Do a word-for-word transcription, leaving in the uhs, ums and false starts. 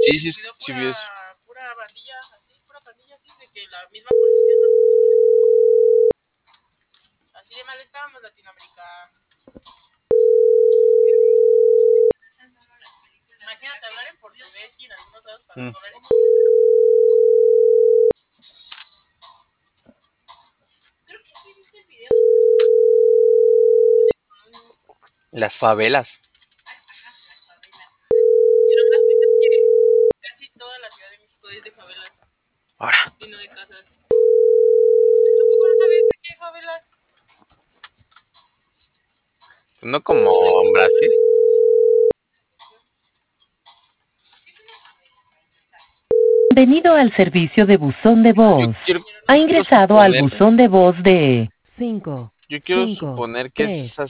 Sí, sí, Pidió sí, pura, vi eso. pura bandilla, así, pura pandilla, así, de que la misma policía nos estuvo. Así de mal estábamos, Latinoamérica. Imagínate hablar en portugués y en algunos lados para Mm. hablar en creo que sí viste el video. Las favelas. Pero las neta es que casi toda la Ciudad de México es de favelas Ahora, y no de casas. ¿Tampoco no sabías que aquí hay favelas? no como en Brasil. Bienvenido al servicio de buzón de Yo voz. quiero, Ha quiero ingresado al suponer, buzón de voz de cinco, yo quiero cinco, suponer que es tres, esa